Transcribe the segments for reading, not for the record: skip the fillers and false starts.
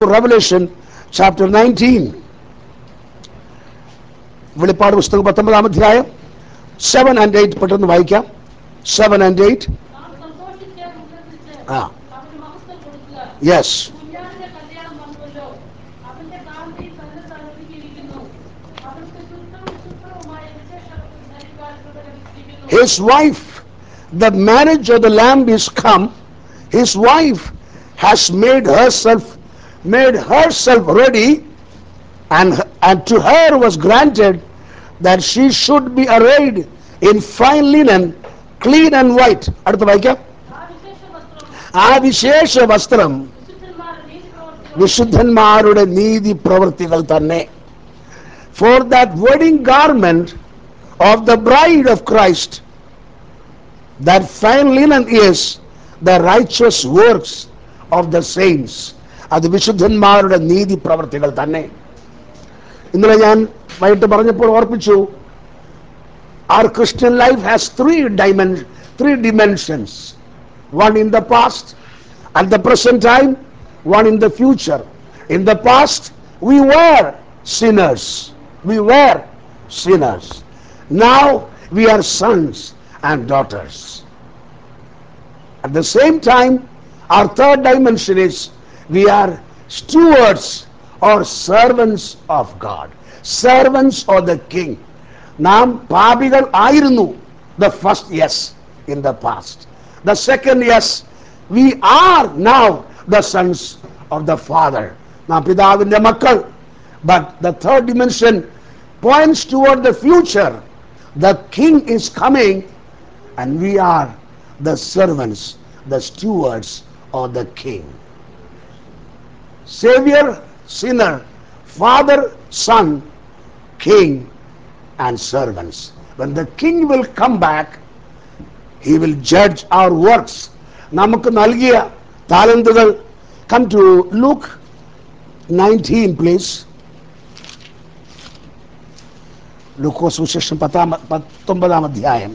Revelation chapter 19. വെളിപ്പാട് പുസ്തകം 19 അധ്യായം 7 and 8 പെട്ടെന്ന് വായിക്കാം. 7 and 8. ആ, yes. His wife, the marriage of the lamb is come. His wife has made herself ready, and to her was granted that she should be arrayed in fine linen, clean and white. അടുത്ത വായിക്കാം. ആ വിശേഷ വസ്ത്രം വിശുദ്ധന്മാരുടെ നീതി പ്രവൃത്തികൾ തന്നെ. For that wedding garment of the bride of Christ, that fine linen is the righteous works of the saints. അത് വിശുദ്ധന്മാരുടെ നീതി പ്രവൃത്തികൾ തന്നെ. ഇന്നലെ ഞാൻ വൈകിട്ട് പറഞ്ഞപ്പോൾ ഓർപ്പിച്ചു, our Christian life has three dimensions. One in the past, at the present time, one in the future. In the past, we were sinners. Now we are sons and daughters. At the same time, our third dimension is we are stewards or servants of God, servants of the King. നാം പാപികൾ ആയിരുന്നു. The first yes in the past. The second yes, we are now the sons of the Father. നാം പിതാവിന്റെ മക്കൾ. But the third dimension points toward the future. The King is coming and we are the servants, the stewards of the King. Savior, sinner, Father, Son, King and servants. When the King will come back, he will judge our works. നമുക്ക് നൽകിയ താലന്തുകൾ. Come to Luke 19 please. ലൂക്കോസ് സുവിശേഷം 19 അധ്യായം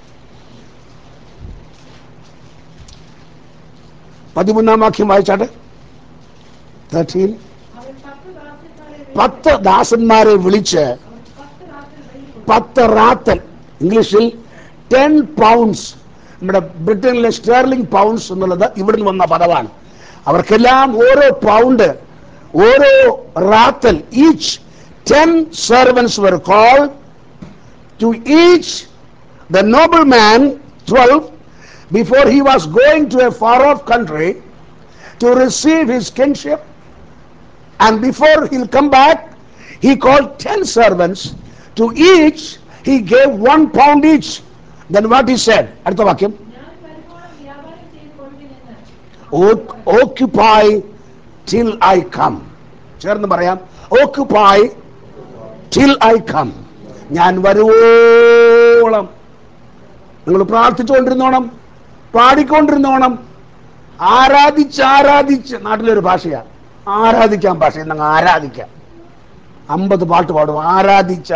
13 വാക്യം വായിച്ചാട്ടെ. 13. 10 ദാസന്മാരെ വിളിച്ച് 10 റാത്തൽ, ഇംഗ്ലീഷിൽ 10 pounds, നമ്മുടെ ബ്രിട്ടനിലെ സ്റ്റെർലിംഗ് പൗണ്ട്സ് എന്നുള്ളത് ഇവിടുന്ന് വന്ന പദമാണ്. അവർക്കെല്ലാം ഓരോ പൗണ്ട്, ഓരോ റാത്തൽ, each 10 servants were called. To each the nobleman 12, before he was going to a far off country to receive his kingship, and before he'll come back, he called 10 servants. To each he gave 1 pound each. Then what he said? അടുത്ത വാക്യം, occupy till I come. ചേർന്ന് പറയാം, occupy till I come. ഞാൻ വരുവോളം നിങ്ങൾ പ്രാർത്ഥിച്ചുകൊണ്ടിരുന്നോണം, പാടിക്കൊണ്ടിരുന്നോണം, ആരാധിച്ച്. നാട്ടിലൊരു ഭാഷയാണ് ആരാധിക്കാൻ ഭാഷ. എന്നങ്ങ് ആരാധിക്കാം. 50 പാട്ട് പാടും, ആരാധിച്ച്.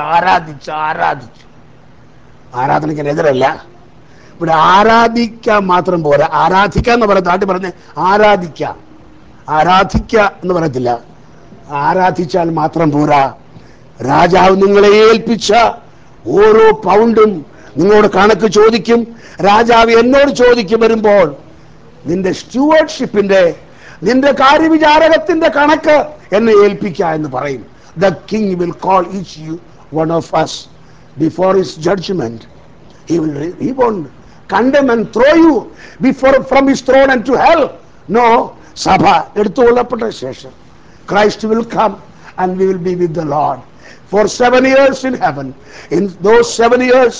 ആരാധനയ്ക്ക് എതിരല്ല. ഇവിടെ ആരാധിക്കാൻ മാത്രം പോരാ. ആരാധിക്കുക എന്ന് പറയാം, നാട്ടിൽ പറഞ്ഞ് ആരാധിക്കുക എന്ന് പറയത്തില്ല. ആരാധിച്ചാൽ മാത്രം പോരാ. രാജാവ് നിങ്ങളെ ഏൽപ്പിച്ച ഓരോ പൗണ്ടും നിങ്ങളോട് കണക്ക് ചോദിക്കും. രാജാവ് എന്നോട് ചോദിക്കും വരുമ്പോൾ, നിന്റെ സ്റ്റുവർഡ്ഷിപ്പിന്റെ, നിന്റെ കാര്യവിചാരകത്തിന്റെ കണക്ക് എന്നെ ഏൽപ്പിക്ക എന്ന് പറയും. The king will call each one of us before his judgment. He won't condemn and throw you from his throne and to hell. No, സഭ എടുത്തുകൊള്ളപ്പെട്ട ശേഷം Christ will come and we will be with the Lord for 7 years in heaven. In those 7 years,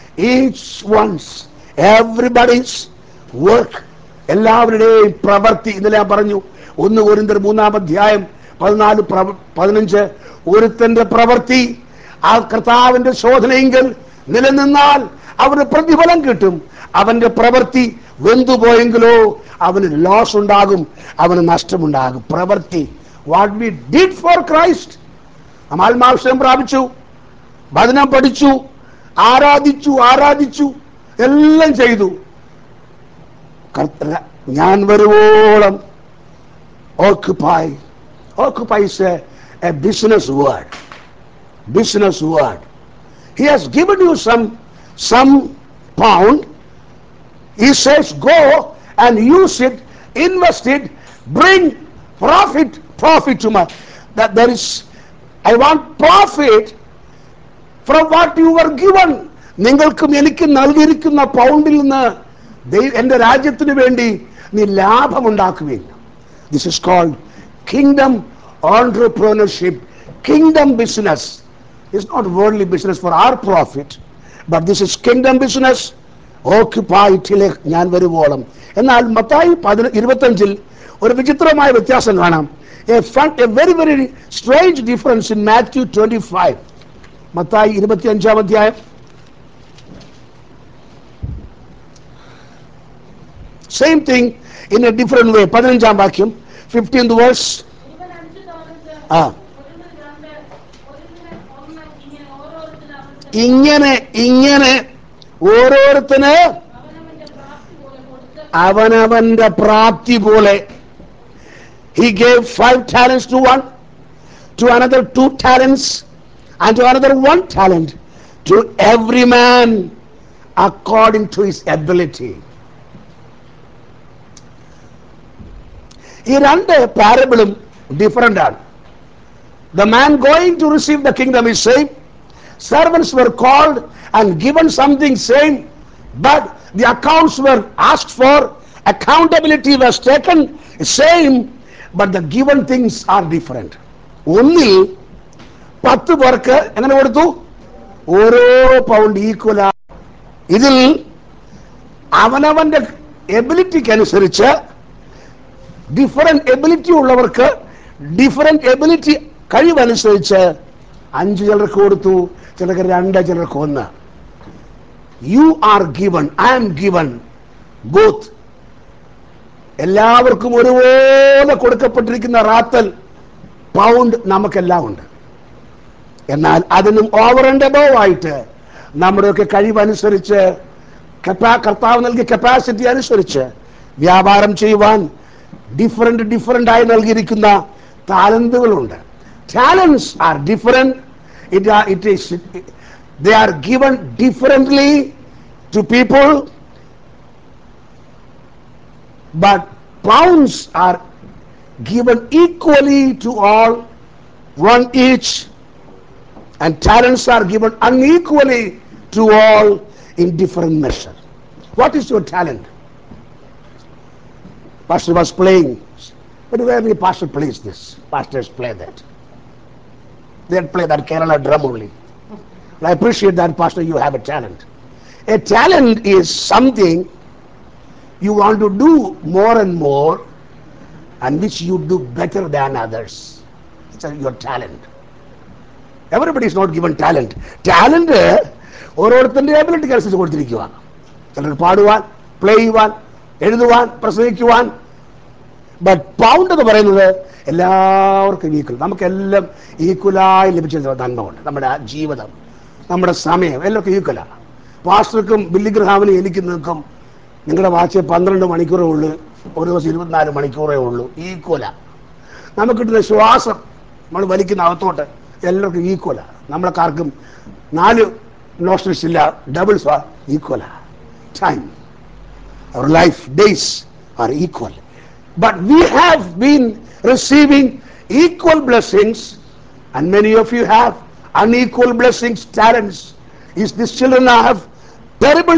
everybody's work, എല്ലാവരുടെയും പ്രവൃത്തി. ഇന്നലെ ഞാൻ പറഞ്ഞു, 1 കൊരിന്ത്യർ 3 അധ്യായം 14-15, ഒരുത്തന്റെ പ്രവൃത്തി ആ കർത്താവിന്റെ ശോധനയെങ്കിൽ നിലനിന്നാൽ അവന് പ്രതിഫലം കിട്ടും. അവന്റെ പ്രവൃത്തി വെന്തുപോയെങ്കിലോ അവന് ലോസ് ഉണ്ടാകും, അവന് നഷ്ടമുണ്ടാകും. പ്രവൃത്തി, what we did for Christ. നാം ആത്മാഭിഷേകം പ്രാപിച്ചു, വചനം പഠിച്ചു, ആരാധിച്ചു, എല്ലാം ചെയ്തു. ഞാൻ വരുവോളം occupy Occupy is a business word. Business word. He has given you some pound. He says, go and use it, invest it, bring profit to my. That there is, I want profit from what you were given. നിങ്ങൾക്കും എനിക്കും നൽകിയിരിക്കുന്ന പൗണ്ടിൽ നിന്ന് എന്റെ രാജ്യത്തിന് വേണ്ടി നീ ലാഭമുണ്ടാക്കുകയില്ല. This is called kingdom entrepreneurship, kingdom business. It's not worldly business for our profit, but this is kingdom business. Occupy till ഞാൻ വരുവോളം. എന്നാൽ മത്തായി 25 ഒരു വിചിത്രമായ വ്യത്യാസം കാണാം. A very very strange difference in Matthew 25. Mathai 25 അധ്യായം. Same thing in a different way. 15 വാക്യം, 15th verse. ഇങ്ങനെ ഓരോരുത്തന് അവനവന്റെ പ്രാപ്തി പോലെ. He gave 5 talents to one, to another 2 talents, and to another 1 talent, to every man according to his ability. ഈ രണ്ട് പാരബിളും different ആണ്. The man going to receive the kingdom is same. Servants were called and given something same, but the accounts were asked for, accountability was taken same, but the given things are different. ഒന്നിൽ 10 പേർക്ക് എങ്ങനെ കൊടുത്തു? ഓരോ pound equal. ഇതിൽ അവനവന്റെ എബിലിറ്റിക്ക് അനുസരിച്ച് different ability ഉള്ളവർക്ക് ഡിഫറെന്റ് എബിലിറ്റി കഴിവനുസരിച്ച് 5 ചിലർക്ക് കൊടുത്തു, ചിലർക്ക് 2, ചിലർക്ക് 1. You are given, I am given both. എല്ലാവർക്കും ഒരുപോലെ കൊടുക്കപ്പെട്ടിരിക്കുന്ന റാത്തൽ പൗണ്ട് നമുക്കെല്ലാം ഉണ്ട്. എന്നാൽ അതിനും ഓവർ ആൻഡ് അബവ് ആയിട്ട് നമ്മുടെയൊക്കെ കഴിവനുസരിച്ച് കർത്താവ് നൽകിയ കപ്പാസിറ്റി അനുസരിച്ച് വ്യാപാരം ചെയ്യുവാൻ ഡിഫറെന്റ് ആയി നൽകിയിരിക്കുന്ന താലന്തുകളുണ്ട്. Talents are different. They are given differently to people, but pounds are given equally to all, 1 each, and talents are given unequally to all in different measure. What is your talent? Pastor was playing. Very rarely pastor plays this. Pastors play that. They play that Kerala drum only. I appreciate that, Pastor. You have a talent. A talent is something you want to do more and more, and which you do better than others. It's your talent. Everybody is not given talent. Talent ഓരോരുത്തരുടെ എബിലിറ്റിക്ക് അനുസരിച്ച് കൊടുത്തിരിക്കുക. ചിലർ പാടുവാൻ, play ചെയ്യുവാൻ, എഴുതുവാൻ, പ്രസംഗിക്കുവാൻ. But pound എന്ന് പറയുന്നത് എല്ലാവർക്കും equal. നമുക്കെല്ലാം ഈക്വലായി ലഭിച്ച നന്മ. നമ്മുടെ ജീവിതം, നമ്മുടെ സമയം എല്ലാവർക്കും ഈക്വലാണ്. പാസ്റ്റർക്കും ബില്ലി ഗ്രഹാമിനും എനിക്ക് നിൽക്കും നിങ്ങളുടെ വാച്ച് 12 മണിക്കൂറേ ഉള്ളൂ, ഒരു ദിവസം 24 മണിക്കൂറേ ഉള്ളൂ. ഈക്വലാണ്. നമുക്ക് കിട്ടുന്ന ശ്വാസം നമ്മൾ വലിക്കുന്ന അകത്തോട്ട് എല്ലാവർക്കും ഈക്വലാണ്. നമ്മളെക്കാർക്കും 4 നോസ്ട്രിൽസ് ഇല്ല, ഡബിൾസ് ആർ ഈക്വലാണ്. Time, our life days are equal, but we have been receiving equal blessings, and many of you have unequal blessings, talents. These children have terrible,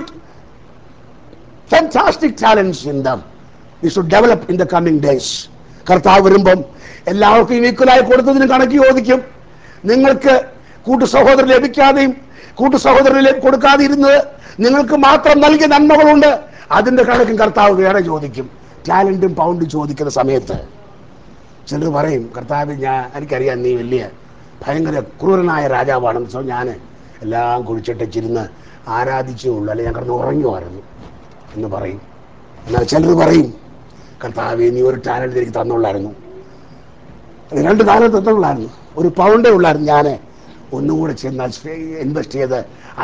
fantastic talents in them. We should develop in the coming days. കർത്താവ് വരുമ്പം എല്ലാവർക്കും ഈക്വലായി കൊടുത്തതിന് കണക്ക് ചോദിക്കും. നിങ്ങൾക്ക് കൂട്ടു സഹോദരൻ ലഭിക്കാതെയും കൂട്ടു സഹോദരൻ കൊടുക്കാതെ ഇരുന്നത് നിങ്ങൾക്ക് മാത്രം നൽകിയ നന്മകളുണ്ട്, അതിന്റെ കണക്കും കർത്താവ് വേറെ ചോദിക്കും. ടാലന്റും പൗണ്ടും ചോദിക്കുന്ന സമയത്ത് ചിലർ പറയും, കർത്താവ് എനിക്കറിയാം നീ വലിയ ഭയങ്കര ക്രൂരനായ രാജാവാണെന്ന്. സോ ഞാൻ എല്ലാം കുഴിച്ചിട്ടിരുന്ന് ആരാധിച്ചേ ഉള്ളൂ, അല്ലെ ഞാൻ കിടന്ന് ഉറങ്ങുമായിരുന്നു എന്ന് പറയും. എന്നാൽ ചിലർ പറയും, കർത്താവ് നീ ഒരു ടാലന്റ് എനിക്ക് തന്നുള്ളായിരുന്നു, 2 ടാലന്റ് തന്നുള്ളായിരുന്നു, 1 പൗണ്ടേ ഉള്ളായിരുന്നു, ഞാൻ ഒന്നും കൂടെ ചെന്നാൽ ഇൻവെസ്റ്റ് ചെയ്ത്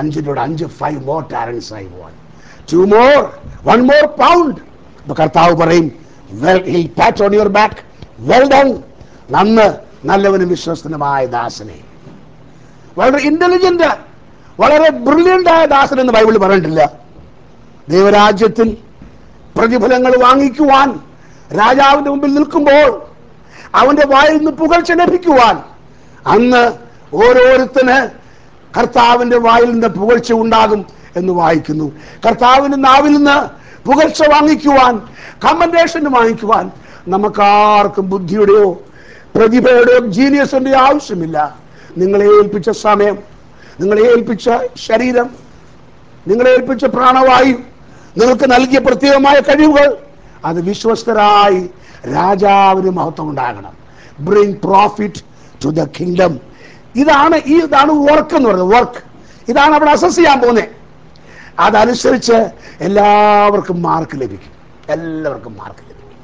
5 more talents I want, 2 more, 1 more pound. കർത്താവ് പറയും, he'll pat on your back, well done, നന്ന് നല്ലവനും വിശ്വസ്തനുമായ ദാസനെ. വളരെ ഇന്റലിജന്റ്, വളരെ ബ്രില്യന്റ് ആയ ദാസൻ എന്ന് ബൈബിളിൽ പറഞ്ഞിട്ടില്ല. ദൈവരാജ്യത്തിൽ പ്രതിഫലങ്ങൾ വാങ്ങിക്കുവാൻ രാജാവിന്റെ മുമ്പിൽ നിൽക്കുമ്പോൾ അവന്റെ വായിൽ നിന്ന് പുകഴ്ച ലഭിക്കുവാൻ അന്ന് ഓരോരുത്തന് കർത്താവിന്റെ വായിൽ നിന്ന് പുകഴ്ച ഉണ്ടാകും എന്ന് വായിക്കുന്നു. കർത്താവിന്റെ നാവിൽ നിന്ന് പുകഴ്ച വാങ്ങിക്കുവാൻ, കമന്റേഷൻ വാങ്ങിക്കുവാൻ നമുക്കാർക്കും ബുദ്ധിയുടെയോ പ്രതിഭയുടെയോ ജീനിയസിന്റെയോ ആവശ്യമില്ല. നിങ്ങളെ ഏൽപ്പിച്ച സമയം, നിങ്ങളെ ഏൽപ്പിച്ച ശരീരം, നിങ്ങളെ ഏൽപ്പിച്ച പ്രാണവായു, നിങ്ങൾക്ക് നൽകിയ പ്രത്യേകമായ കഴിവുകൾ, അത് വിശ്വസ്തരായി രാജാവിന് മഹത്വം ഉണ്ടാകണം. Bring profit to the kingdom. ഇതാണ് വർക്ക് എന്ന് പറയുന്നത്. വർക്ക് ഇതാണ് അവിടെ അസസ് ചെയ്യാൻ പോകുന്നത്. അതനുസരിച്ച് എല്ലാവർക്കും മാർക്ക് ലഭിക്കും. എല്ലാവർക്കും മാർക്ക് ലഭിക്കും.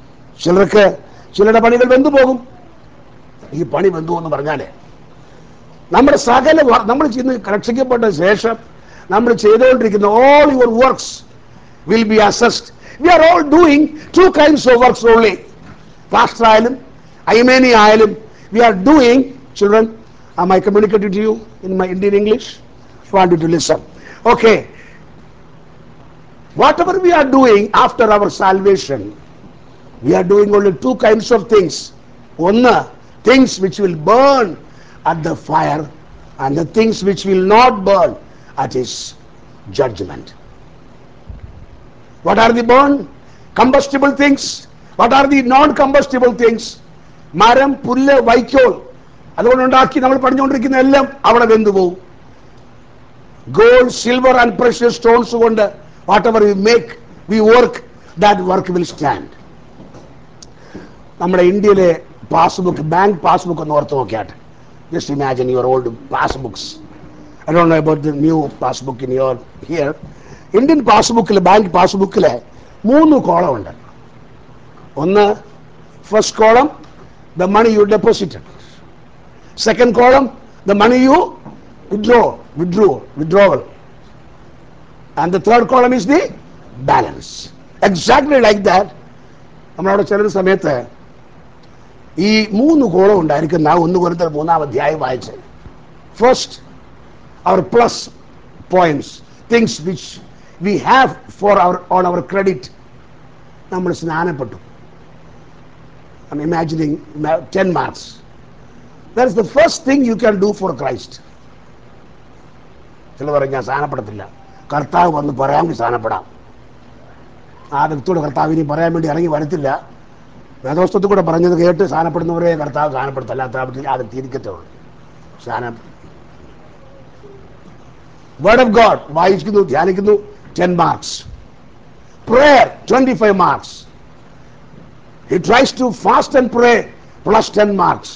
ചിലരുടെ പണികൾ വെന്തുപോകും. ഈ പണി വെന്തു എന്ന് പറഞ്ഞാല് നമ്മുടെ സകല നമ്മൾ രക്ഷിക്കപ്പെട്ട ശേഷം നമ്മൾ ചെയ്തുകൊണ്ടിരിക്കുന്ന all your works will be assessed. We are all doing two kinds of works only. Pastor ആയാലും Aimeni ആയാലും we are doing, children, am I communicating to you in my Indian English? I want you to listen. Okay. Whatever we are doing after our salvation, we are doing only two kinds of things. One, things which will burn at the fire, and the things which will not burn at his judgment. What are the burn? Combustible things. What are the non-combustible things? മരം, പുല്ല്, വൈക്കോൽ, അതുകൊണ്ടുണ്ടാക്കി നമ്മൾ പഠിച്ചുകൊണ്ടിരിക്കുന്ന എല്ലാം അവിടെ വെന്തുപോകും. Gold, silver and precious stones കൊണ്ട് whatever we make, we work, that work will stand. നമ്മുടെ ഇന്ത്യയിലെ പാസ്ബുക്ക്, ബാങ്ക് പാസ്ബുക്ക് ഒന്ന് ഓർത്ത് നോക്കിയാട്ടെ. Just imagine your old passbooks. I don't know about the new passbook in your here. Indian passbookil, bank passbookil 3 column ഉണ്ട്. ഒന്ന്, first column the money you deposited. Second column the money you withdrawal. And the third column is the balance. Exactly like that. നമ്മളവിടെ ചില സമയത്ത് ഈ 3 column ഉണ്ടായിരിക്കുന്ന 1 Corinthians 3-ാം അധ്യായം വായിച്ച്, first our plus points, things which we have for on our credit. നമ്മൾ സ്നാനപ്പെട്ടു. I'm imagining 10 marks. That is the first thing you can do for Christ. ചില പറയും ഞാൻ സ്നാനപ്പെടത്തില്ല, കർത്താവ് വന്ന് പറയാമെങ്കിൽ സ്നാനപ്പെടാം. ആ വ്യക്തിയോട് കർത്താവിനെ പറയാൻ വേണ്ടി ഇറങ്ങി വരത്തില്ല. വേദോസ്തത്തിൽ കൂടെ പറഞ്ഞത് കേട്ട് സ്നാനപ്പെടുന്നവരെ കർത്താവ് സ്നാനപ്പെടുത്തല്ല, അത് തിരിക്കത്തുള്ളൂ. സ്നാനം വേർഡ് ഓഫ് ഗോഡ് വായിക്കുന്നു, ധ്യാനിക്കുന്നു, 10 marks. Prayer 25 marks. He tries to fast and pray, plus 10 marks.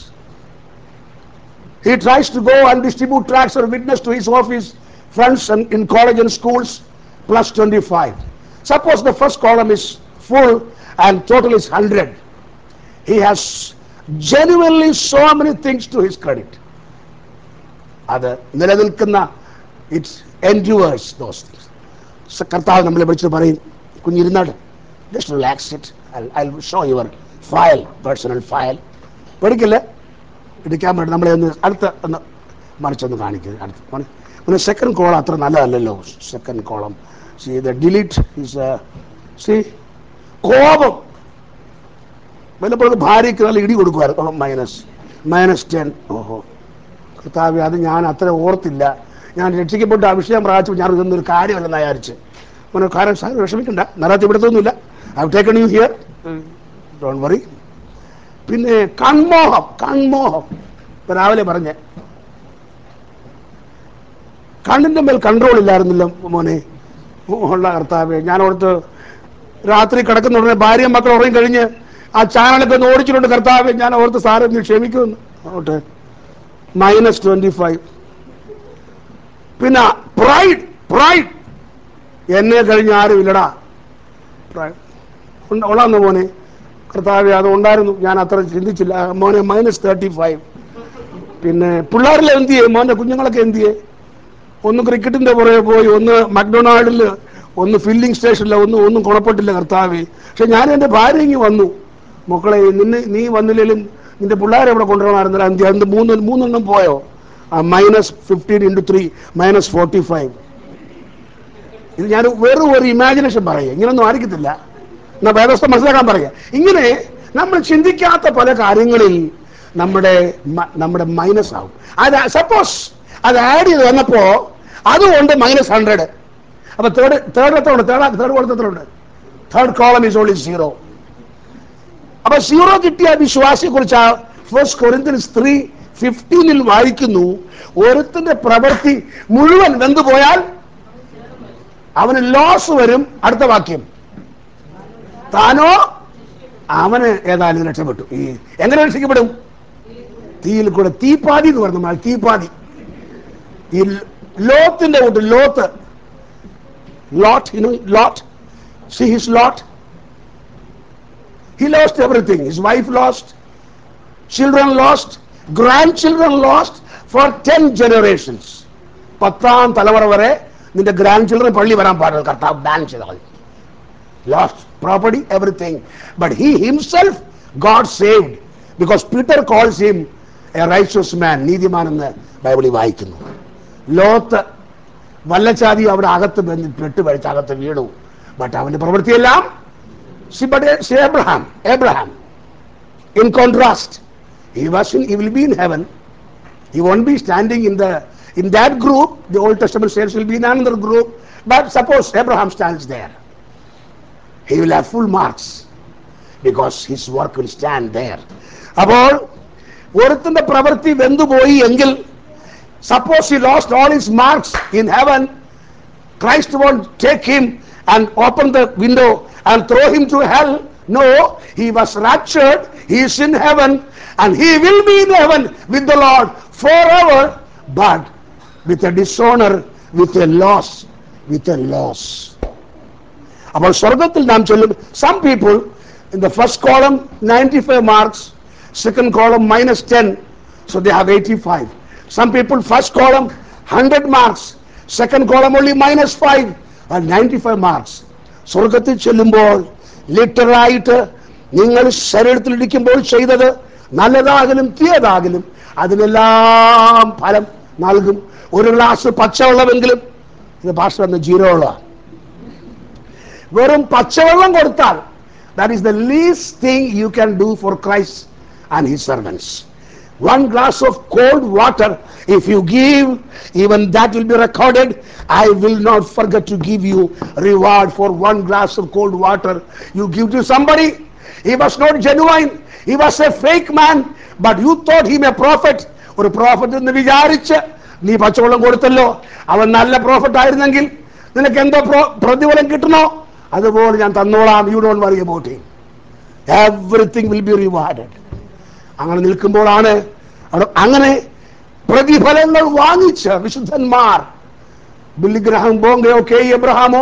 He tries to go and distribute tracts or witness to his office friends and in college and schools, plus 25. Suppose the first column is full and total is 100. He has genuinely so many things to his credit. അത് നിലനിൽക്കുന്ന, it endures those things. കർത്താവ് നമ്മളെ വിളിച്ചിട്ട് പറയും, കുഞ്ഞിരുന്നാട്, just relax it, I'll show your file, personal file. പഠിക്കില്ലേ, എടുക്കാൻ വേണ്ടി നമ്മളെ ഒന്ന് ഒന്ന് മറിച്ചൊന്ന് കാണിക്കുന്നത്. അടുത്ത് സെക്കൻഡ് കോളം അത്ര നല്ലതല്ലല്ലോ. Second column the delete is കോപം. വല്ലപ്പോഴും ഭാര്യയ്ക്ക് നല്ല ഇടി കൊടുക്കുമായിരുന്നു. -10. ഓഹോ കർത്താവേ, അത് ഞാൻ അത്ര ഓർത്തില്ല, ഞാൻ രക്ഷിക്കപ്പെട്ട ആ വിഷയം പ്രാർത്ഥിച്ചു, ഞാൻ ഇതൊന്നൊരു കാര്യമല്ലെന്ന് വിചാരിച്ച്. കാരണം സാർ വിഷമിക്കണ്ട, നരകത്തിൽ ഇവിടത്തൊന്നുമില്ല, I have taken you here, don't worry. പിന്നെ കൺമോഹം രാവിലെ പറഞ്ഞ കണ്ണിന്റെ മേൽ കൺട്രോൾ ഇല്ലായിരുന്നില്ല മോനെ. ഉള്ള കർത്താവേ, ഞാൻ ഓർത്ത് രാത്രി കിടക്കുന്ന ഉടനെ ഭാര്യയും മക്കളും ഉറങ്ങി കഴിഞ്ഞ് ആ ചാനലൊക്കെ ഒന്ന് ഓടിച്ചിട്ടുണ്ട്. കർത്താവേ, ഞാൻ ഓർത്ത് സാറ് നീ ക്ഷമിക്കുമെന്ന്. ഓട്ടെ, -25. പിന്നെ പ്രൈഡ് എന്നെ കഴിഞ്ഞ് ആരും ഇല്ലടാ. ഉള്ളാന്ന് മോനെ, കർത്താവേ അത് ഉണ്ടായിരുന്നു, ഞാൻ അത്ര ചിന്തിച്ചില്ല മോനെ. -35. പിന്നെ പിള്ളേരെല്ലാം എന്ത് ചെയ്യും, മോൻ്റെ കുഞ്ഞുങ്ങളൊക്കെ എന്ത് ചെയ്യേ? ഒന്ന് ക്രിക്കറ്റിന്റെ പുറകെ പോയി, ഒന്ന് മക്ഡൊണാൾഡിൽ, ഒന്ന് ഫില്ലിംഗ് സ്റ്റേഷനിൽ, ഒന്നും ഗുണപ്പെട്ടില്ല കർത്താവേ. പക്ഷെ ഞാൻ എൻ്റെ ഭാര്യ ഇങ്ങ് വന്നു. മക്കളെ, നീ വന്നില്ലെങ്കിലും നിന്റെ പിള്ളേരെ ഇവിടെ കൊണ്ടുവരണമായിരുന്നില്ല, എന്ത് മൂന്നെണ്ണം പോയോ? -15 × 3 -45. ഇത് ഞാൻ വെറും ഒരു ഇമാജിനേഷൻ പറയുക, ഇങ്ങനൊന്നും ആയിരിക്കത്തില്ല. എന്നാ വേദസ്ഥ മനസ്സിലാക്കാൻ പറയുക. ഇങ്ങനെ നമ്മൾ ചിന്തിക്കാത്ത പല കാര്യങ്ങളിൽ നമ്മുടെ മൈനസ് ആവും. അത് സപ്പോസ് അത് ആഡ് ചെയ്ത് വന്നപ്പോ അതുകൊണ്ട് -100. അപ്പൊ തേർഡ് കൊടുത്തിട്ടുണ്ട്. Third column is only 0. അപ്പൊ 0 കിട്ടിയ വിശ്വാസിയെ കുറിച്ച് 1 Corinthians 3:15 വായിക്കുന്നു, ഒരുത്തിന്റെ പ്രവൃത്തി മുഴുവൻ വെന്തുപോയാൽ അവന് ലോസ് വരും. അടുത്ത വാക്യം, താനോ അവന് ഏതായാലും രക്ഷപ്പെട്ടു. എങ്ങനെ രക്ഷിക്കപ്പെടും? തീയിൽ കൂടെ. തീപ്പാതി എന്ന് പറഞ്ഞു. തീപ്പാതി. ഈ ലോത്തിന്റെ കൂട്ട്, ലോട്ട്, see his lot. He lost everything. His wife lost, children lost, grandchildren lost for 10 generations. 10ാം തലമുറ വരെ നിന്റെ ഗ്രാൻഡ് ചിൽഡ്രൻ പള്ളി വരാൻ പാടില്ല, കർത്താവ് ബാൻ ചെയ്താൽ. Lost property, everything. But he himself God saved, because Peter calls him a righteous man. നീതിമാൻ എന്ന് ബൈബിളിൽ വായിക്കുന്നു. ലോത്ത് വല്ലച്ചാതി അവിടെ അകത്ത് പെട്ടുപഴിച്ച് അകത്ത് വീണു. ബട്ട് അവന്റെ പ്രവൃത്തിയെല്ലാം Abraham. In contrast, he will be in heaven. He won't be standing in that group. The Old Testament saints will be in another group. But suppose Abraham stands there, he will have full marks because his work will stand there. അപ്പോൾ ഒരുത്തിന്റെ പ്രവൃത്തി വെന്തുപോയി എങ്കിൽ, suppose he lost all his marks in heaven, Christ won't take him and open the window and throw him to hell. No, he was raptured, he is in heaven, and he will be in heaven with the Lord forever, but with a dishonor, with a loss. അപ്പോൾ സ്വർഗത്തിൽ നാം ചൊല്ലും, some people in the first column 95 marks, second column -10, so they have 85. Some people first column 100 marks, second column only -5 and 95 marks. സ്വർഗത്തിൽ ചെല്ലുമ്പോൾ ലിറ്ററായിട്ട് നിങ്ങൾ ശരീരത്തിൽ ഇരിക്കുമ്പോൾ ചെയ്തത് നല്ലതാകലും തീയതാകലും അതിനെല്ലാം ഫലം നൽകും. ഒരു ഗ്ലാസ് പച്ചവെള്ളമെങ്കിലും, ഇത് ഭാഷ വന്ന 0 വെറും പച്ചവെള്ളം കൊടുത്താൽ, that is the least thing you can do for Christ and his servants. One glass of cold water, if you give, even that will be recorded. I will not forget to give you reward for one glass of cold water you give to somebody. He was not genuine, he was a fake man, but you thought him a prophet. ഒരു prophet എന്ന് വിചാരിച്ച് നീ പച്ചവെള്ളം കൊടുത്തല്ലോ. അവൻ നല്ല prophet ആയിരുന്നെങ്കിൽ നിനക്ക് എന്തോ പ്രതിഫലം കിട്ടണോ അതുപോലെ ഞാൻ തന്നോളാം. You don't worry about him, everything will be rewarded. അങ്ങനെ നിൽക്കുമ്പോഴാണ് അങ്ങനെ പ്രതിഫലങ്ങൾ വാങ്ങിച്ച വിശുദ്ധന്മാർ, ബില്ലി ഗ്രഹാം ബോങ്കയോ കെ എബ്രഹാമോ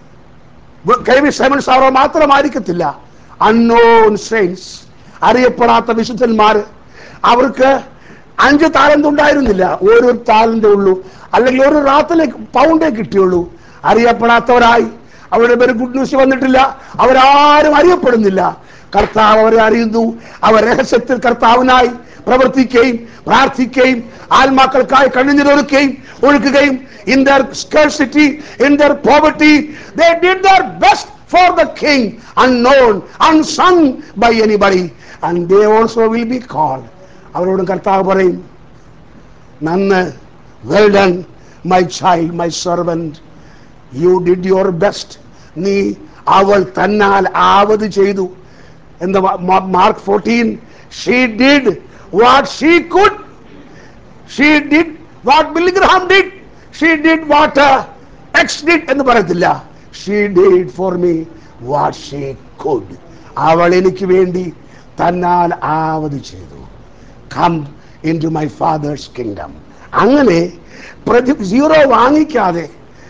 കെ വി സൈമൺ സാറോ മാത്രമായിരിക്കത്തില്ല, അൺനോൺ സെയിൻസ്, അറിയപ്പെടാത്ത വിശുദ്ധന്മാർ. അവർക്ക് 5 താലന്ത് ഉണ്ടായിരുന്നില്ല, 1 താലന്തേ ഉള്ളൂ, അല്ലെങ്കിൽ 1 റാത്തിലേക്ക് പൗണ്ടേ കിട്ടിയുള്ളൂ. അറിയപ്പെടാത്തവരായി, അവരുടെ പേര് ഗുഡ് ന്യൂസ് വന്നിട്ടില്ല, അവരാരും അറിയപ്പെടുന്നില്ല. കർത്താവ് അവരെ അറിയുന്നു. അവർ രഹസ്യത്തിൽ കർത്താവിനായി പ്രവർത്തിക്കുകയും പ്രാർത്ഥിക്കുകയും ആത്മാക്കൾക്കായി കണ്ണുനീരൊഴുക്കുകയും ഒഴുക്കുകയും in their scarcity, in their poverty, they did their best for the king, unknown, unsung by anybody, and they also will be called. അവരോട് കർത്താവ് പറയും, നന്ന്, well done my child, my servant, you did your best. നീ അവൾ തന്നാൽ ആവത് ചെയ്തു. എന്താ Mark 14, she did what she could. She did what Billy Graham did. She did what X did എന്ന് പറയത്തില്ല. She did for me what she could. അവൾ എനിക്ക് വേണ്ടി തന്നാൽ ആവത് ചെയ്തു. Come into my father's kingdom. അങ്ങനെ 0 വാങ്ങിക്കാതെ,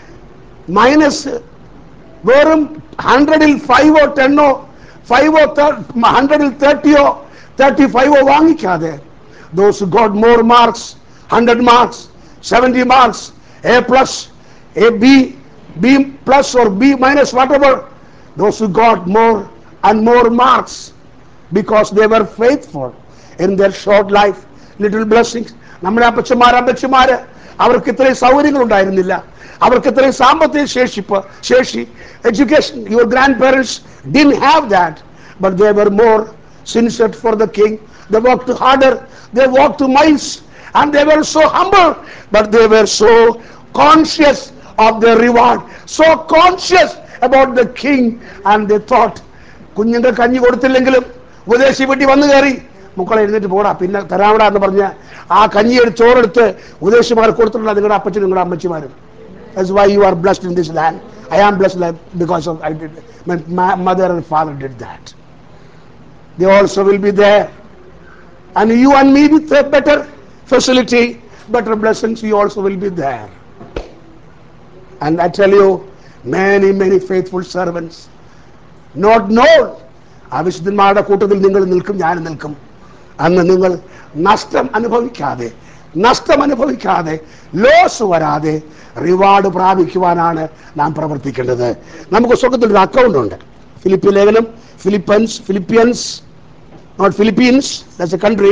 മൈനസ് വെറും 100ൽ 5 10 5 100ൽ 30 35 വാങ്ങിക്കാതെ, those who got more marks, 100 marks, 70 marks, A plus, A B plus or B minus, whatever, those who got more and more marks because they were faithful in their short life. Little blessings. നമ്മുടെ അപ്പച്ചന്മാര് അവർക്ക് ഇത്രയും സൗകര്യങ്ങൾ ഉണ്ടായിരുന്നില്ല, അവർക്ക് ഇത്രയും സാമ്പത്തിക ശേഷി, education. Your grandparents didn't have that, but they were more sincere for the king. They worked harder, they walked miles, and they were so humble, but they were so conscious of their reward, so conscious about the king. And they thought, കുഞ്ഞുങ്ങൾ കഞ്ഞി കൊടുത്തില്ലെങ്കിലും ഉപദേശി വീട്ടിൽ വന്നു കയറി, മക്കളെ എഴുന്നേറ്റ് പോടാ, പിന്നെ തരാവിടാ എന്ന് പറഞ്ഞ് ആ കഞ്ഞിയുടെ ചോറെടുത്ത് ഉപദേശിമാർ കൊടുത്തിട്ടുള്ള നിങ്ങളുടെ അപ്പച്ചനും നിങ്ങളുടെ അമ്മച്ചിമാരും. That's why you are blessed in this land. I am blessed because of my mother and father did that. They also will be there. And you and me with a better facility, better blessings, you also will be there. And I tell you, many faithful servants, not known, ആ വിശുദ്ധന്മാരുടെ കൂട്ടത്തിൽ നിങ്ങൾ നിൽക്കും, ഞാൻ നിൽക്കും. അന്ന് നിങ്ങൾ നഷ്ടം അനുഭവിക്കാതെ ലോസ് വരാതെ റിവാർഡ് പ്രാപിക്കുവാനാണ് നാം പ്രവർത്തിക്കേണ്ടത്. നമുക്ക് സ്വർഗ്ഗത്തിൽ ഒരു അക്കൗണ്ട് ഉണ്ട്. ഫിലിപ്പി ലേഖനം, Philippians, not Philippines, that's a country.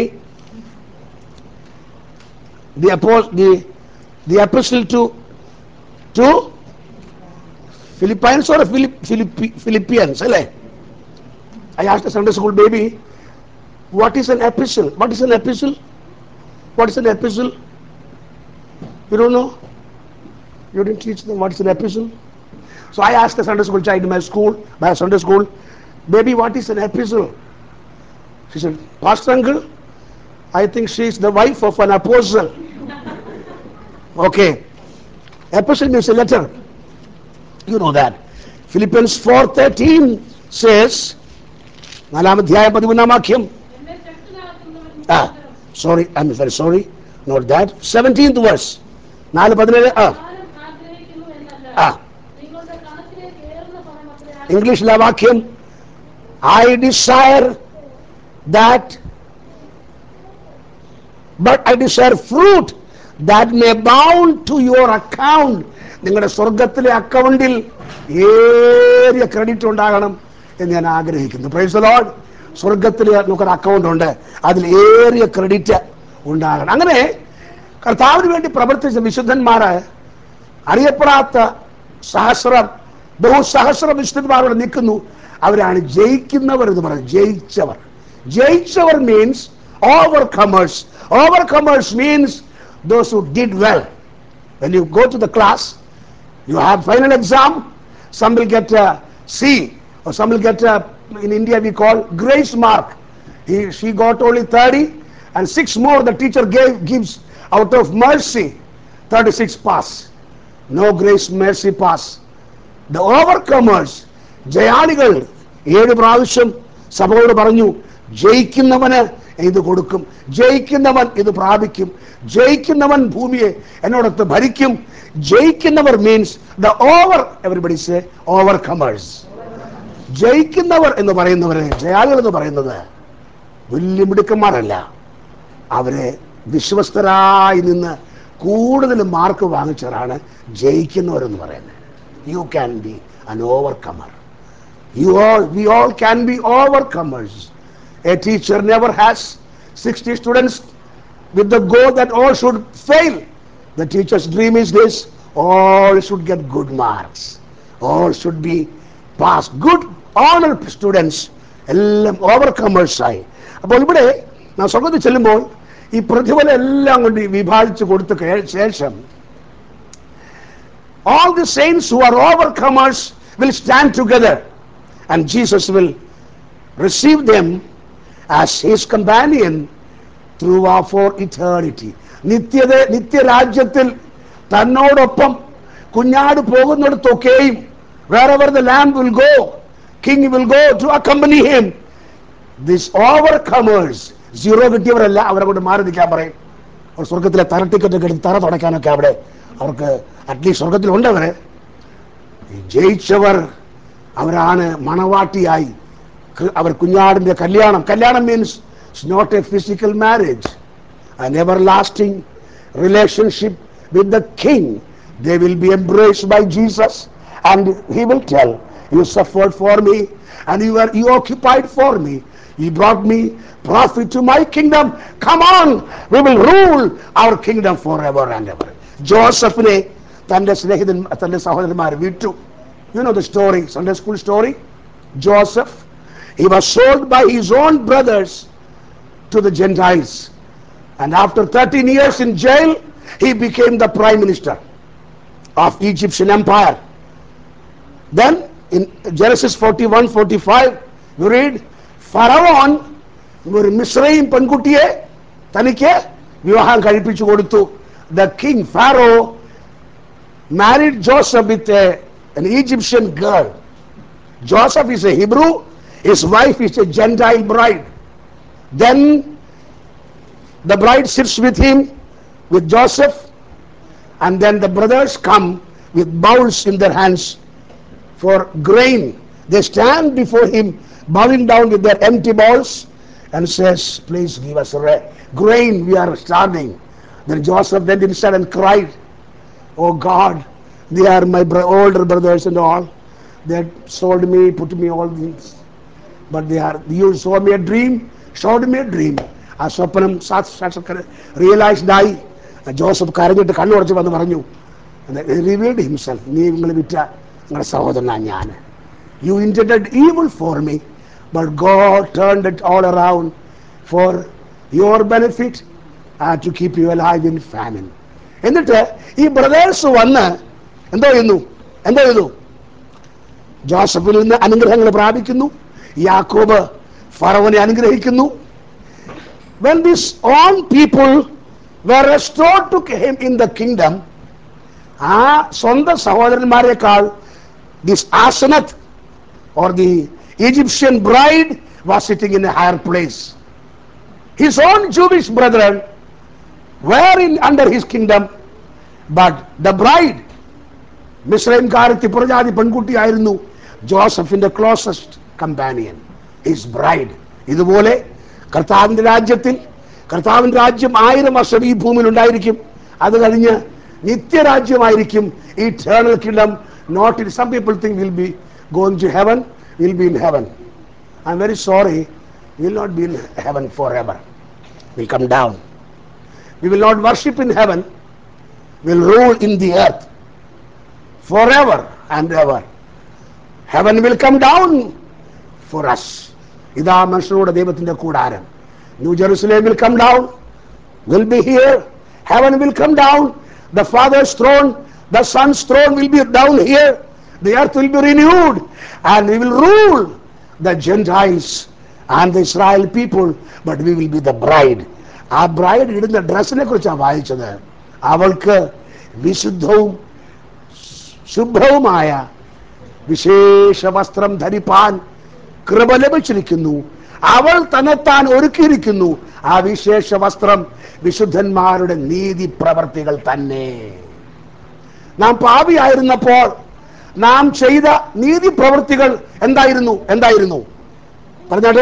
The epistle to Philippines or Philippians, അല്ലേ? I asked the Sunday school baby, what is an epistle? What is an epistle? What is an epistle? You don't know? You didn't teach them what is an epistle? So I asked the Sunday school child in my school, by Sunday school, baby, what is an epistle? She said, Pastor uncle, I think she is the wife of an apostle. Okay. Epistle means a letter. You know that. Philippians 4:13 says, നാലാം അധ്യായം 13-ാം വാക്യം. Sorry, I'm very sorry. Not that. 17th verse. 4:17. ഇംഗ്ലീഷിലെ വാക്യം, I desire that, but I desire fruit that may bound to your account. നിങ്ങളുടെ സ്വർഗത്തിലെ അക്കൗണ്ടിൽ ഏറിയ credit ഉണ്ടാകണം എന്ന് ഞാൻ ആഗ്രഹിക്കുന്നു. Praise the lord. സ്വർഗത്തിൽ നമുക്കൊരു അക്കൗണ്ട് ഉണ്ട്, അതിൽ ഏറിയ ക്രെഡിറ്റ് ഉണ്ടാകണം. അങ്ങനെ കർത്താവിന് വേണ്ടി പ്രവർത്തിച്ച വിശുദ്ധന്മാര്, അറിയപ്പെടാത്ത ബഹുസഹസ്ര വിശുദ്ധന്മാരോട് നിൽക്കുന്നു. അവരാണ് ജയിക്കുന്നവർ എന്ന് പറയുന്നത്. ജയിച്ചവർ means overcomers means those who did well. When you go to the class, you have final exam, some will get a C, or some will get in India we call grace mark. She got only 30 and 6 more the teacher gives out of mercy. 36 pass, no grace, mercy pass. The overcomers, ജയാളികൾ 7 പ്രാവശ്യം സഭയോട് പറഞ്ഞു, ജയിക്കുന്നവന് ഇത് കൊടുക്കും, ജയിക്കുന്നവൻ ഇത് പ്രാപിക്കും, ജയിക്കുന്നവൻ ഭൂമിയെ എന്നോടൊത്ത് ഭരിക്കും. ജയിക്കുന്നവർ means the everybody say overcomers. ജയിക്കുന്നവർ എന്ന് പറയുന്നവരെ, ജയാളികൾ എന്ന് പറയുന്നത് വലിയ മിടുക്കന്മാരല്ല, അവരെ വിശ്വസ്തരായി നിന്ന് കൂടുതൽ മാർക്ക് വാങ്ങിച്ചവരാണ് ജയിക്കുന്നവരെന്ന് പറയുന്നത്. You can be an overcomer. We all can be overcomers. A teacher never has 60 students with the goal that all should fail. The teacher's dream is this: all should get good marks, all should be passed, good honor students, എല്ലാം overcomers ആയി. അപ്പോൾ ഇവിടെ നാം സ്വർഗ്ഗത്തിൽ ചെല്ലുമ്പോൾ ഈ പ്രതിഫലം എല്ലാം കൊണ്ട് വിഭാജിച്ച് കൊടുത്ത ശേഷം all the saints who are overcomers will stand together and Jesus will receive them as his companion throughout for eternity. നിത്യരാജ്യത്തിൽ തന്നോടൊപ്പം കുഞ്ഞാട് പോകുന്നിടത്തൊക്കെയും, wherever the lamb will go, king will go to accompany him. These overcomers, 0 കിട്ടിയവരല്ല, അവരെ കൊണ്ട് മാറി നിൽക്കാൻ പറയും. സ്വർഗത്തിലെ തറ ticket ഒക്കെ എടുത്ത് തറ തുടയ്ക്കാനൊക്കെ അവിടെ അവർക്ക് അറ്റ്ലീസ്റ്റ് സ്വർഗത്തിലുണ്ടവരെ. ജയിച്ചവർ അവരാണ് മണവാട്ടിയായി, അവർ കുഞ്ഞാടിന്റെ കല്യാണം means it's not a physical marriage, an everlasting relationship with the king. They will be embraced by Jesus and he will tell, you suffered for me and you occupied for me, He brought me profit to my kingdom. Come on, we will rule our kingdom forever and ever. ജോസഫിനെ തന്റെ സഹോദരന്മാർ വിറ്റു. You know the story, Sunday school story. Joseph, he was sold by his own brothers to the Gentiles, and after 13 years in jail, he became the prime minister of Egyptian empire. Then in Genesis 41-45 we read, ഫറവോൻ ഒരു മിസ്രൈം പെൺകുട്ടിയെ തനിക്ക് വിവാഹം കഴിപ്പിച്ചു കൊടുത്തു. The king Pharaoh married Joseph with an Egyptian girl. Joseph is a Hebrew, his wife is a Gentile bride. Then the bride sits with him, with Joseph, and then the brothers come with bowls in their hands for grain. They stand before him bowing down with their empty bowls and says, please give us grain, we are starving. Then Joseph went inside and cried, oh God, they are my older brothers and all. They sold me, put me all things. But you saw me a dream, showed me a dream. ആ സ്വപ്നം realised ആയി. Joseph കരഞ്ഞിട്ട് കണ്ണുടച്ച് വന്ന് പറഞ്ഞു, revealed himself, നീ നിങ്ങൾ വിറ്റ നിങ്ങളുടെ സഹോദരനാണ് ഞാൻ. You intended evil for me, but God turned it all around for your benefit and to keep you alive in famine. എന്നിട്ട് ഈ ബ്രദേഴ്സ് വന്ന് എന്തോ ചെയ്തു? ജോസഫിൽ നിന്ന് അനുഗ്രഹങ്ങൾ പ്രാപിക്കുന്നു. യാക്കോബ് ഫറവോനെ അനുഗ്രഹിക്കുന്നു. When these own people were restored to him in the kingdom, ആ സ്വന്തം സഹോദരന്മാരെക്കാൾ this Asenath or the Egyptian bride was sitting in a higher place. His own Jewish brethren were under his kingdom, but the bride, മിസ്രൈംകാരത്തി പുറജാതി പെൺകുട്ടിയായിരുന്നു ജോസഫിന്റെ closest companion, his bride. ഇതുപോലെ കർത്താവിന്റെ രാജ്യം 1000 വർഷം ഈ ഭൂമിയിൽ ഉണ്ടായിരിക്കും. അത് കഴിഞ്ഞ് നിത്യരാജ്യമായിരിക്കും. Eternal kingdom. Not in, some people think we'll be going to heaven, we'll be in heaven. I'm very sorry, we'll not be in heaven forever. We'll come down. We will not worship in heaven, we'll rule in the earth forever and ever. Heaven will come down for us. ഇതാ മനുഷ്യരുടെ ദൈവത്തിന്റെ കൂടാരം. New Jerusalem will come down, will be here. Heaven will come down. The Father's throne, the Son's throne will be down here. The earth will be renewed and we will rule the Gentiles and the Israel people, but we will be the bride. ആ bride ഇടുന്ന ഡ്രസ്സിനെ കുറിച്ചാണ് വായിച്ചത്. അവൾക്ക് വിശുദ്ധവും ശുഭ്രവുമായ വിശേഷ വസ്ത്രം ധരിപ്പാൻ കൃപ ലഭിച്ചിരിക്കുന്നു. അവൾ തന്നെത്താൻ ഒരുക്കിയിരിക്കുന്നു. ആ വിശേഷ വസ്ത്രം വിശുദ്ധന്മാരുടെ നീതി പ്രവർത്തികൾ തന്നെ. നാം പാപിയായിരുന്നപ്പോൾ നാം ചെയ്ത നീതി പ്രവൃത്തികൾ എന്തായിരുന്നു പറഞ്ഞാട്ട്?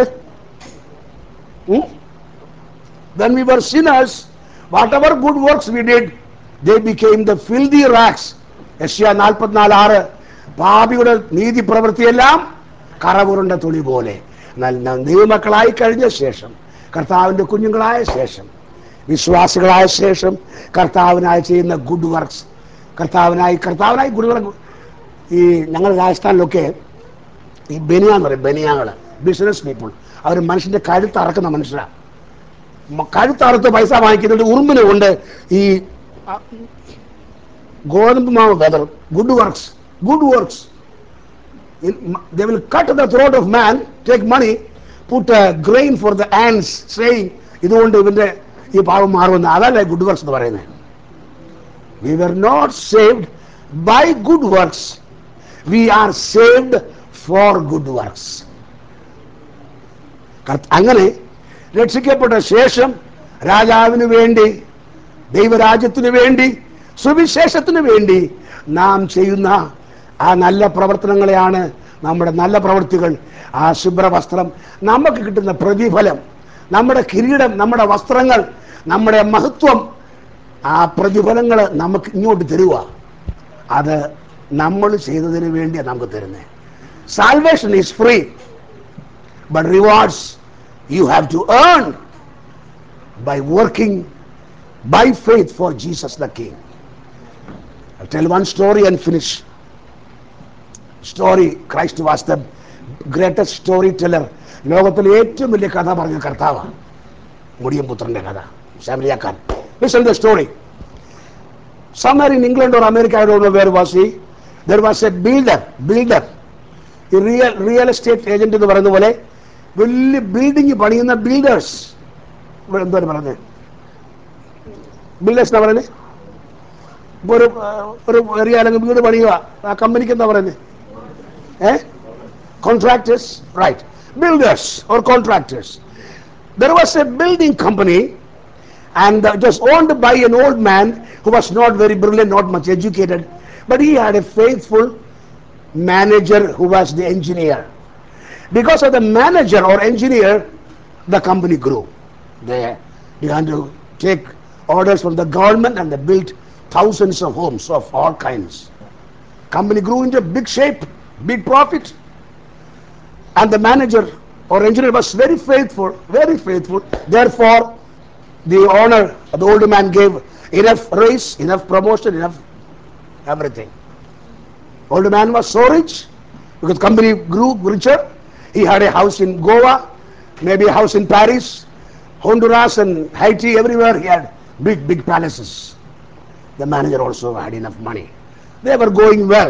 When we were sinners, whatever good works we did, they became the filthy rags. യെശയ്യാ 44:6. പാപിയുടെ നീതി പ്രവൃത്തിയെല്ലാം കറപുരണ്ട തുണി പോലെ. എന്നാൽ ദൈവമക്കളായി കഴിഞ്ഞ ശേഷം, കർത്താവിൻ്റെ കുഞ്ഞുങ്ങളായ ശേഷം, വിശ്വാസികളായ ശേഷം കർത്താവിനായി ചെയ്യുന്ന ഗുഡ് വർക്ക്സ്, കർത്താവിനായി ഗുഡ് വർക്ക്. ഈ ഞങ്ങൾ രാജസ്ഥാനിലൊക്കെ ഈ ബനിയാന്ന് പറയും, ബനിയാങ്ങൾ, ബിസിനസ് പീപ്പിൾ. അവർ മനുഷ്യൻ്റെ കഴുത്തറക്കുന്ന മനുഷ്യരാണ്. കഴുത്തറുത്ത് പൈസ വാങ്ങിക്കുന്നുണ്ട്. ഉറുമ്പിനെ കൊണ്ട് ഈ ഗോതമ്പ് മാവ് വെതറും. Good works. They will cut the throat of man, take money, put a grain for the ants, saying ഇതുകൊണ്ട് ഇവന്റെ ഈ പാവം മാറുമെന്ന്. അതല്ലേ ഗുഡ് വർക്ക്സ് എന്ന് പറയുന്നത്. We were not saved by good works, we are saved for good works. അങ്ങനെ രക്ഷിക്കപ്പെട്ട ശേഷം രാജാവിന് വേണ്ടി, ദൈവരാജ്യത്തിന് വേണ്ടി, സുവിശേഷത്തിന് വേണ്ടി നാം ചെയ്യുന്ന ആ നല്ല പ്രവർത്തനങ്ങളെയാണ് നമ്മുടെ നല്ല പ്രവൃത്തികൾ. ആ ശുഭ്രവസ്ത്രം, നമുക്ക് കിട്ടുന്ന പ്രതിഫലം, നമ്മുടെ കിരീടം, നമ്മുടെ വസ്ത്രങ്ങൾ, നമ്മുടെ മഹത്വം, ആ പ്രതിഫലങ്ങൾ നമുക്ക് ഇങ്ങോട്ട് തരുക. അത് നമ്മൾ ചെയ്തതിന് വേണ്ടിയാണ് നമുക്ക് തരുന്നത്. Salvation is free, but rewards You have to earn by working by faith for Jesus the King. I'll tell one story and finish. Story, Christ was the greatest storyteller. ലോകത്തിലെ ഏറ്റവും വലിയ കഥ പറഞ്ഞ കർത്താവാണ് മുടിയൻ പുത്രന്റെ കഥ, ശമരിയാക്കാരൻ. Listen to the story. Somewhere in England or America, I don't know where was he, there was a builder, real estate agent എന്ന് പറയുന്ന പോലെ വലിയ ബിൽഡിംഗ് പണിയുന്ന ബിൽഡേഴ്സ്. ഇവിടെ എന്താണ് പറഞ്ഞത്? ബിൽഡേഴ്സ് എന്നാ പറയുന്നത്? ഒരു ഒരു ഏരിയ അല്ലെങ്കിൽ വീട് പണിയുക, ആ കമ്പനിക്ക് എന്താ പറയുന്നത്? Contractors, right? Builders or contractors. There was a building company, and it was owned by an old man who was not very brilliant, not much educated, but he had a faithful manager who was the engineer. Because of the manager or engineer, the company grew. They began to take orders from the government, and they built thousands of homes of all kinds. Company grew into big shape, big profit. And the manager or engineer was very faithful, very faithful. Therefore, the owner, the older man, gave enough raise, enough promotion, enough everything. Older man was so rich because company grew richer. He had a house in Goa, maybe a house in Paris, Honduras and Haiti, everywhere he had big palaces. The manager also had enough money. They were going well.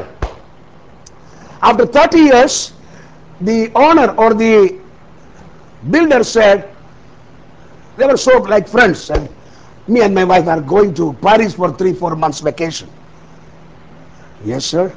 After 30 years, the owner or the builder said, they were so like friends, and me and my wife are going to Paris for 3-4 months vacation. Yes, sir.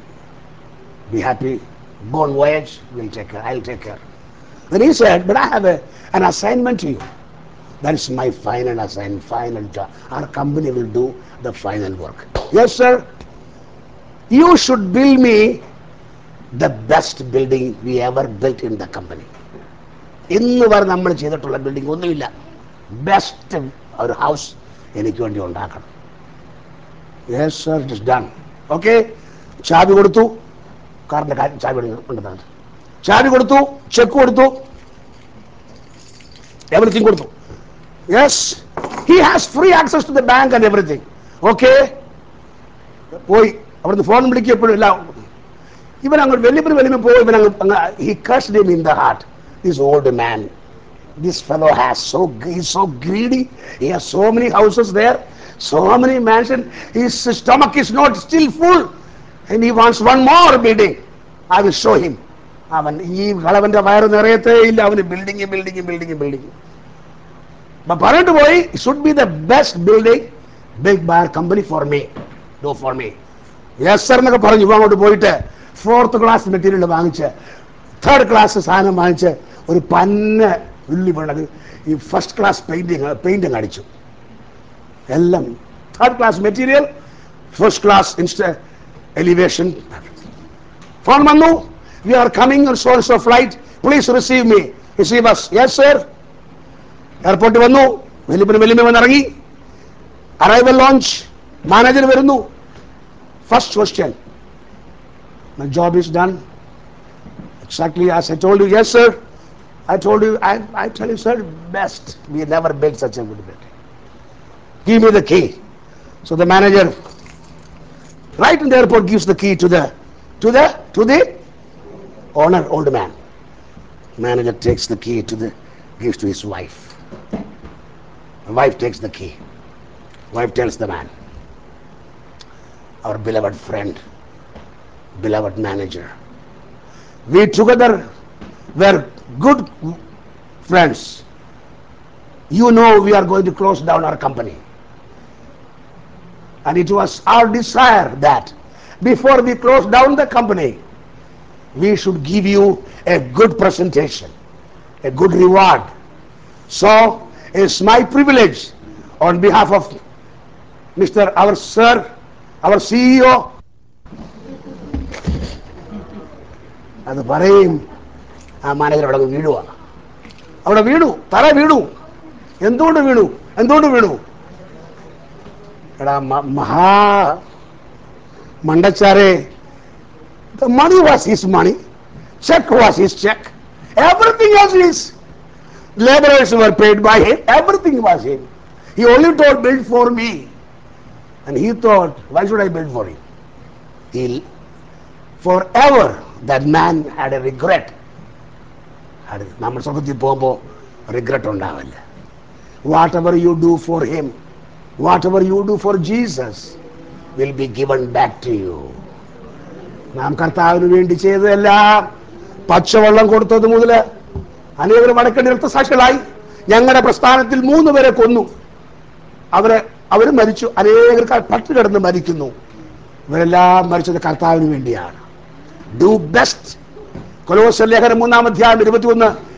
Be happy. Go on voyage. We'll take care. I'll take care. Then he said, but I have an assignment to you. That is my final assignment, final job. Our company will do the final work. Yes, sir. You should build me the best building we ever built in the company. ഇന്ന് വരെ നമ്മൾ ചെയ്തിട്ടുള്ള building ഒന്നുമില്ല. Best ഒരു house എനിക്ക് വേണ്ടി ഉണ്ടാക്കണം. Yes sir, it is done. Okay, ചാവി കൊടുത്തു, കാറിന്റെ ചാവി ഉണ്ടെന്നാണ്. ചാവി കൊടുത്തു, ചെക്ക് കൊടുത്തു, എവറിത്തിങ് കൊടുത്തു. Yes, he has free access to the bank and everything. Okay, പോയി അവിടുന്ന് ഫോൺ വിളിക്കപ്പോഴും ഇല്ല. ഇവൻ അങ്ങോട്ട് വലിയ പോയി. ഇവൻ he cursed him in the heart. This old man, this fellow he's so greedy. He has so many houses there, so many mansions. His stomach is not still full, and he wants one more building. I will show him. അവൻ ഈ കളവന്റെ വയറ് നിറയത്തേ ഇല്ല, അവന് building. But പറഞ്ഞിട്ട് പോയി, it should be the best building built by our company for me. Do for me. Yes sir എന്നൊക്കെ പറഞ്ഞു. ഇവ അങ്ങോട്ട് പോയിട്ട് 4th ക്ലാസ് മെറ്റീരിയൽ വാങ്ങിച്ച്, 3rd ക്ലാസ് സാധനം വാങ്ങിച്ച്, ഒരു പന്ന ഉള്ളി വീണത് ഈ ഫസ്റ്റ് ക്ലാസ് പെയിന്റിങ് അടിച്ചു. എല്ലാം 3rd class material, 1st class elevation. Phone വന്നു, we are coming on so flight, please receive me. Receive us. Yes sir. എയർപോർട്ടിൽ വന്നു, വലിയ വന്നിറങ്ങി. അറൈവൽ ലോഞ്ച്, മാനേജർ വരുന്നു. First question, my job is done exactly as I told you. Yes sir, I told you. I tell you sir, best. We never built such a good building. Give me the key. So the manager right in the airport gives the key to the owner, old man. Manager takes the key gives to his wife. The wife takes the key. Wife tells the man, our beloved friend, beloved manager, we together were good friends. You know we are going to close down our company, and it was our desire that before we close down the company, we should give you a good presentation, a good reward. So it's my privilege on behalf of Mr. our sir, our CEO. അത് പറയും. ആ manager അവിടെ വീണു, തറ വീണു. എന്തുകൊണ്ട് വീണു? എടാ മഹാ മണ്ടച്ചാരെ, the money was his money, check was his check, everything else is. Laborers were paid by him. Everything was him. He only told, build for me. And he thought, why should I build for him? He, forever, that man had a regret. നമ്മൾ സ്വർഗത്തിൽ പോകുമ്പോൾ regret ഉണ്ടാവില്ല. Whatever you do for him, whatever you do for Jesus will be given back to you. നാം കർത്താവിന് വേണ്ടി ചെയ്തതെല്ലാം, പച്ചവെള്ളം കൊടുത്തത് മുതൽ അനേകർ വടക്കൻ രക്തസാക്ഷികളായി. ഞങ്ങളുടെ പ്രസ്ഥാനത്തിൽ 3 പേരെ കൊന്നു. അവർ മരിച്ചു. അനേകർ പട്ടു കിടന്ന് മരിക്കുന്നു. ഇവരെല്ലാം മരിച്ചത് കർത്താവിന് വേണ്ടിയാണ്. Do best. കൊലോസ്യർ ലേഖനം 3-ാം അധ്യായം 21